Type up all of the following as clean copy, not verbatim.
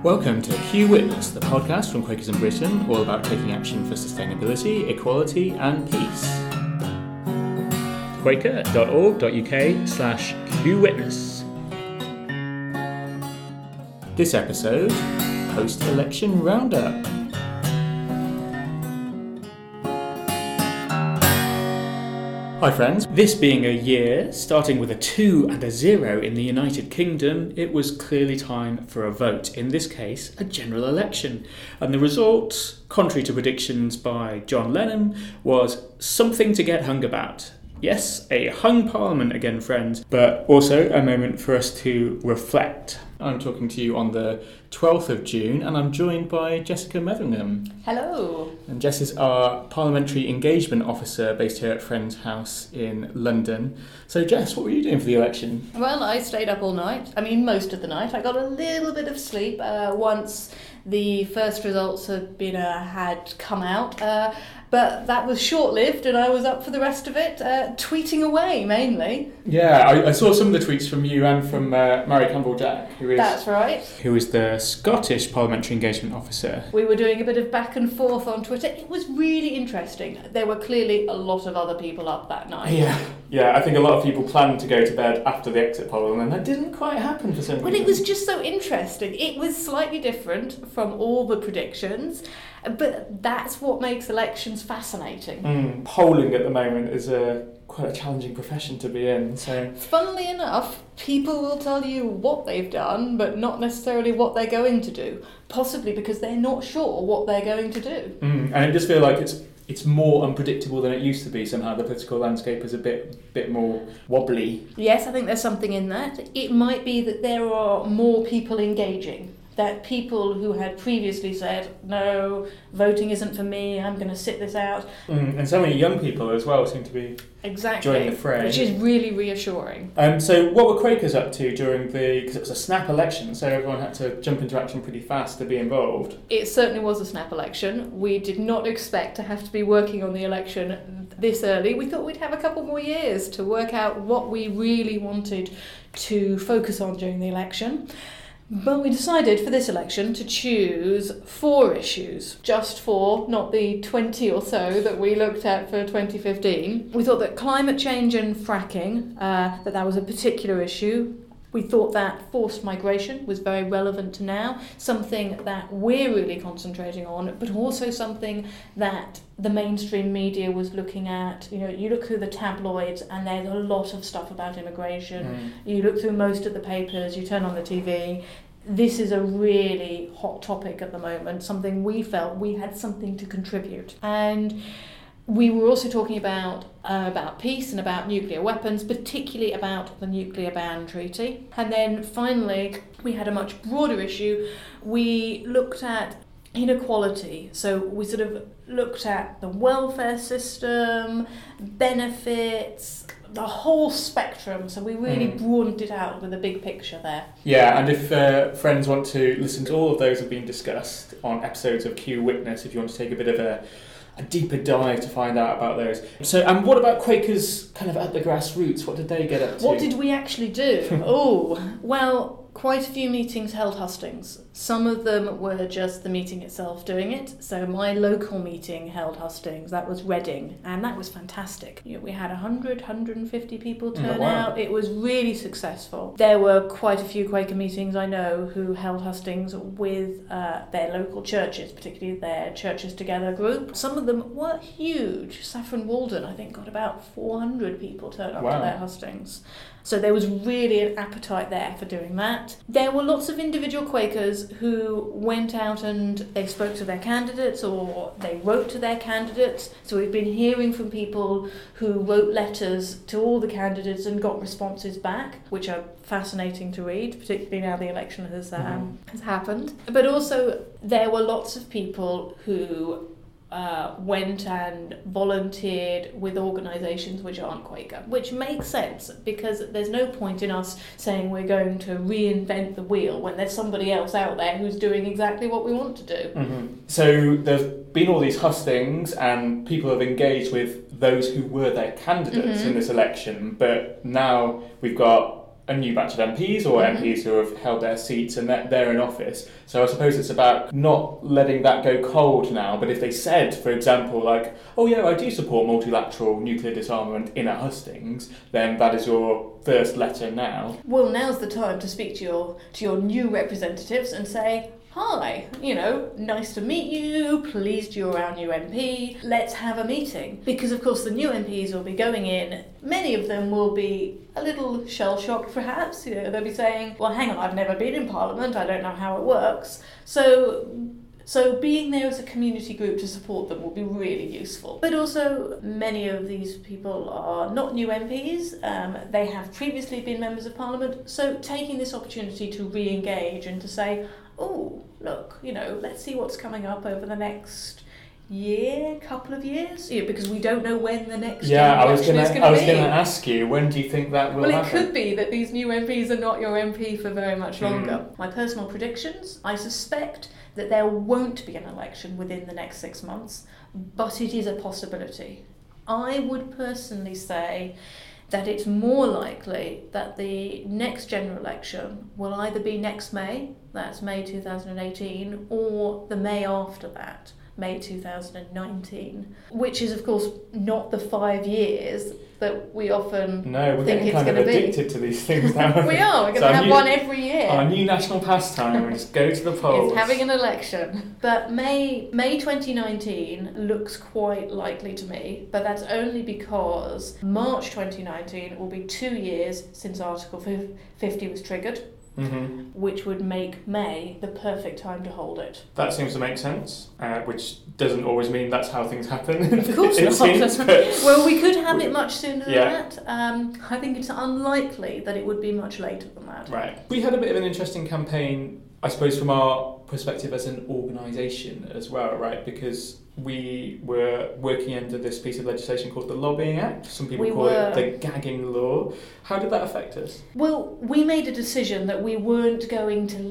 Welcome to Q Witness, the podcast from Quakers in Britain, all about taking action for sustainability, equality and peace. Quaker.org.uk/QWitness. This episode, post-election roundup. Hi friends, this being a year, starting with a 2 and a 0 in the United Kingdom, it was clearly time for a vote, in this case a general election. And the result, contrary to predictions by John Lennon, was something to get hung about. Yes, a hung parliament again friends, but also a moment for us to reflect. I'm talking to you on the 12th of June and I'm joined by Jessica Metheringham. Hello. And Jess is our Parliamentary Engagement Officer based here at Friends House in London. So Jess, what were you doing for the election? Well, I stayed up all night. Most of the night. I got a little bit of sleep once the first results had come out. But that was short-lived and I was up for the rest of it, tweeting away mainly. Yeah, I saw some of the tweets from you and from Mary Campbell-Jack, That's right. Who is the Scottish Parliamentary Engagement Officer. We were doing a bit of back and forth on Twitter. It was really interesting. There were clearly a lot of other people up that night. Yeah, I think a lot of people planned to go to bed after the exit poll and then that didn't quite happen for some reason. Well, it was just so interesting. It was slightly different from all the predictions. But that's what makes elections fascinating. Polling at the moment is quite a challenging profession to be in. So, funnily enough, people will tell you what they've done, but not necessarily what they're going to do. Possibly because they're not sure what they're going to do. And it does feel like it's more unpredictable than it used to be. Somehow the political landscape is a bit more wobbly. Yes, I think there's something in that. It might be that there are more people engaging. That people who had previously said, no, voting isn't for me, I'm going to sit this out. And so many young people as well seem to be joining the fray. Which is really reassuring. So what were Quakers up to because it was a snap election, so everyone had to jump into action pretty fast to be involved? It certainly was a snap election. We did not expect to have to be working on the election this early. We thought we'd have a couple more years to work out what we really wanted to focus on during the election. But we decided for this election to choose 4 issues, just 4, not the 20 or so that we looked at for 2015. We thought that climate change and fracking, that was a particular issue. We thought that forced migration was very relevant to now, something that we're really concentrating on, but also something that the mainstream media was looking at. You look through the tabloids and there's a lot of stuff about immigration. You look through most of the papers, you turn on the TV. This is a really hot topic at the moment, something we felt we had something to contribute. And we were also talking about peace and about nuclear weapons, particularly about the nuclear ban treaty. And then finally, we had a much broader issue. We looked at inequality. So we sort of looked at the welfare system, benefits, the whole spectrum. So we really broadened it out with a big picture there. Yeah, and if friends want to listen to all of those have been discussed on episodes of Q Witness, if you want to take a bit of a deeper dive to find out about those. So, and what about Quakers kind of at the grassroots? What did they get up to? What did we actually do? Quite a few meetings held hustings. Some of them were just the meeting itself doing it. So my local meeting held hustings. That was Reading, and that was fantastic. We had 150 people turn out. It was really successful. There were quite a few Quaker meetings I know who held hustings with their local churches, particularly their Churches Together group. Some of them were huge. Saffron Walden, I think, got about 400 people turn up to their hustings. So there was really an appetite there for doing that. There were lots of individual Quakers who went out and they spoke to their candidates or they wrote to their candidates. So we've been hearing from people who wrote letters to all the candidates and got responses back, which are fascinating to read, particularly now the election has happened. But also there were lots of people who went and volunteered with organisations which aren't Quaker, which makes sense because there's no point in us saying we're going to reinvent the wheel when there's somebody else out there who's doing exactly what we want to do. So there's been all these hustings and people have engaged with those who were their candidates in this election, but now we've got a new batch of MPs or MPs who have held their seats and they're in office. So I suppose it's about not letting that go cold now, but if they said, for example, like, oh yeah, I do support multilateral nuclear disarmament in a hustings, then that is your first letter now. Well, now's the time to speak to your new representatives and say, hi, nice to meet you, pleased you're our new MP, let's have a meeting. Because of course the new MPs will be going in, many of them will be a little shell-shocked perhaps, they'll be saying, well hang on, I've never been in Parliament, I don't know how it works. So being there as a community group to support them will be really useful. But also, many of these people are not new MPs, they have previously been members of Parliament, so taking this opportunity to re-engage and to say, oh, look, let's see what's coming up over the next year, couple of years, because we don't know when the next election is going to be. I was going to ask you, when do you think that will happen? Well, it could be that these new MPs are not your MP for very much longer. My personal predictions, I suspect that there won't be an election within the next 6 months, but it is a possibility. I would personally say that it's more likely that the next general election will either be next May, that's May 2018, or the May after that, May 2019, which is of course not the 5 years that we often think it's going to be. No, we're getting kind of addicted to these things now. We are, we're going to have one every year. Our new national pastime, we just go to the polls. It's having an election. But May 2019 looks quite likely to me, but that's only because March 2019 will be 2 years since Article 50 was triggered. Which would make May the perfect time to hold it. That seems to make sense, which doesn't always mean that's how things happen. Of course not. Seems, well, we could have it much sooner than that. I think it's unlikely that it would be much later than that. Right. We had a bit of an interesting campaign, I suppose, from our perspective as an organisation as well, right? Because we were working under this piece of legislation called the Lobbying Act. Some people call it the gagging law. How did that affect us? Well, we made a decision that we weren't going to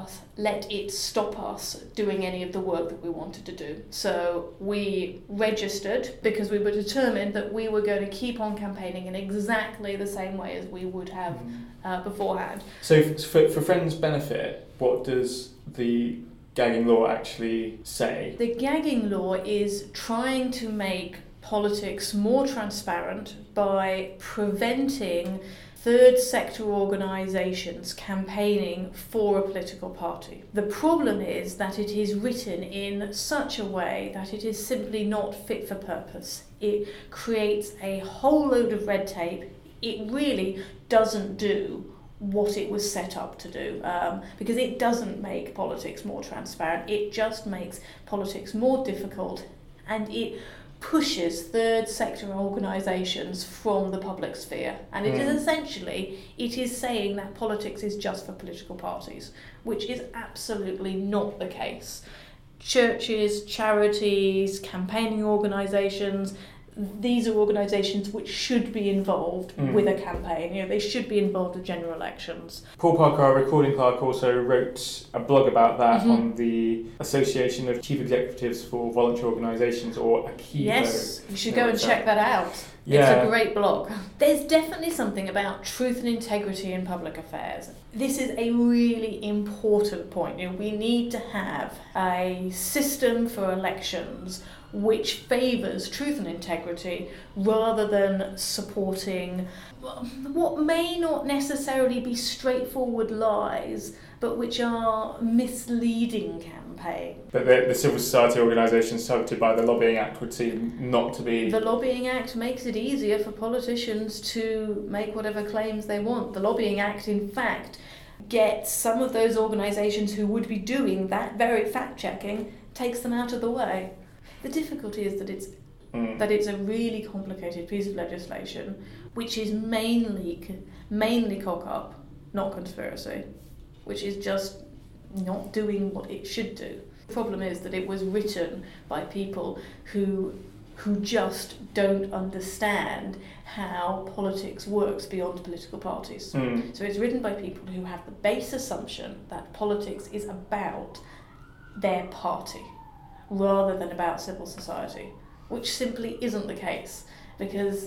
let it stop us doing any of the work that we wanted to do. So we registered because we were determined that we were going to keep on campaigning in exactly the same way as we would have beforehand. So for Friends' benefit, what does the gagging law actually say? The gagging law is trying to make politics more transparent by preventing third sector organisations campaigning for a political party. The problem is that it is written in such a way that it is simply not fit for purpose. It creates a whole load of red tape. It really doesn't do what it was set up to do, because it doesn't make politics more transparent, it just makes politics more difficult, and it pushes third sector organisations from the public sphere. And it is essentially, it is saying that politics is just for political parties, which is absolutely not the case. Churches, charities, campaigning organisations, these are organisations which should be involved with a campaign. They should be involved with general elections. Paul Parker, our recording clerk, also wrote a blog about that on the Association of Chief Executives for Voluntary Organisations, or ACIVO. Yes, you should go and check that out. Yeah. It's a great blog. There's definitely something about truth and integrity in public affairs. This is a really important point. We need to have a system for elections which favours truth and integrity rather than supporting what may not necessarily be straightforward lies, but which are misleading campaigns. But the civil society organisations targeted by the Lobbying Act would seem not to be... The Lobbying Act makes it easier for politicians to make whatever claims they want. The Lobbying Act, in fact, gets some of those organisations who would be doing that very fact-checking, takes them out of the way. The difficulty is that it's a really complicated piece of legislation, which is mainly cock-up, not conspiracy, which is just not doing what it should do. The problem is that it was written by people who just don't understand how politics works beyond political parties. So it's written by people who have the base assumption that politics is about their party rather than about civil society, which simply isn't the case, because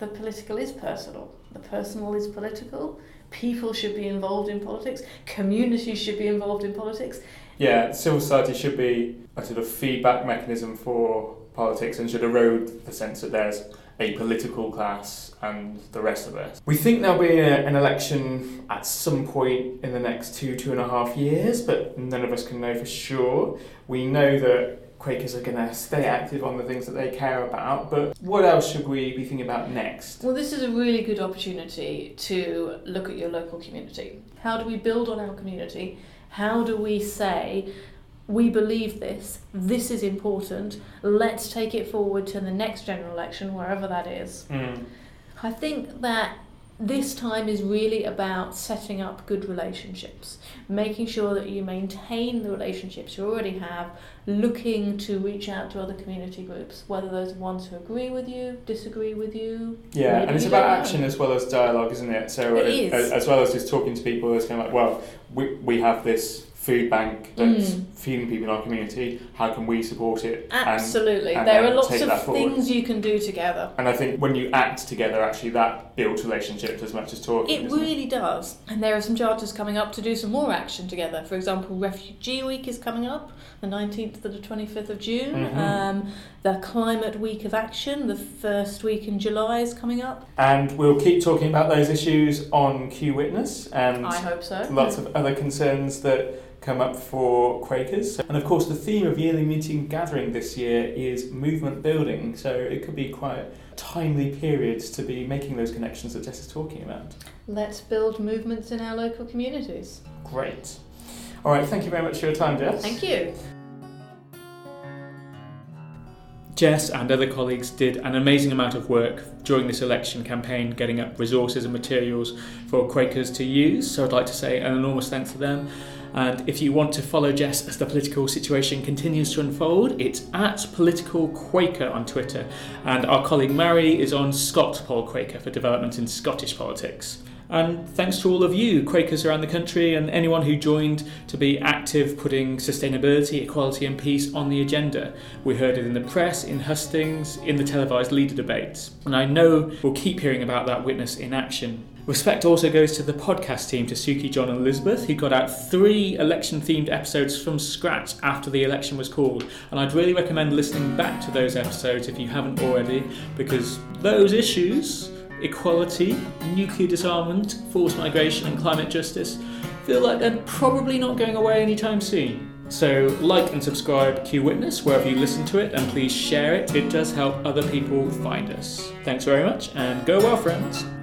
the political is personal. The personal is political. People should be involved in politics. Communities should be involved in politics. Yeah, civil society should be a sort of feedback mechanism for politics and should erode the sense that there's a political class and the rest of it. We think there'll be an election at some point in the next 2.5 years, but none of us can know for sure. We know that Quakers are going to stay active on the things that they care about, but what else should we be thinking about next? Well, this is a really good opportunity to look at your local community. How do we build on our community? How do we say, we believe this is important, let's take it forward to the next general election, wherever that is. I think that this time is really about setting up good relationships, making sure that you maintain the relationships you already have, looking to reach out to other community groups, whether those are ones who agree with you, disagree with you. Yeah, and it's about action as well as dialogue, isn't it? So it is. As well as just talking to people, it's kind of like, well, we have this food bank that's feeding people in our community. How can we support it? Absolutely. And there are lots of things you can do together. And I think when you act together, actually that builds relationships as much as talking. It really does. And there are some charters coming up to do some more action together. For example, Refugee Week is coming up, the 19th to the 25th of June. The Climate Week of Action, the first week in July, is coming up. And we'll keep talking about those issues on Q Witness. And I hope so. Lots of other concerns that come up for Quakers. And of course the theme of Yearly Meeting Gathering this year is movement building, so it could be quite timely periods to be making those connections that Jess is talking about. Let's build movements in our local communities. Great. Alright, thank you very much for your time, Jess. Thank you. Jess and other colleagues did an amazing amount of work during this election campaign, getting up resources and materials for Quakers to use, so I'd like to say an enormous thanks to them. And if you want to follow Jess as the political situation continues to unfold, it's at Political Quaker on Twitter. And our colleague Mary is on ScotPol Quaker for development in Scottish politics. And thanks to all of you, Quakers around the country, and anyone who joined to be active putting sustainability, equality and peace on the agenda. We heard it in the press, in hustings, in the televised leader debates. And I know we'll keep hearing about that witness in action. Respect also goes to the podcast team, to Suki, John and Elizabeth, who got out 3 election-themed episodes from scratch after the election was called. And I'd really recommend listening back to those episodes if you haven't already, because those issues, equality, nuclear disarmament, forced migration and climate justice, feel like they're probably not going away anytime soon. So like and subscribe Q Witness wherever you listen to it, and please share it. It does help other people find us. Thanks very much, and go well, friends.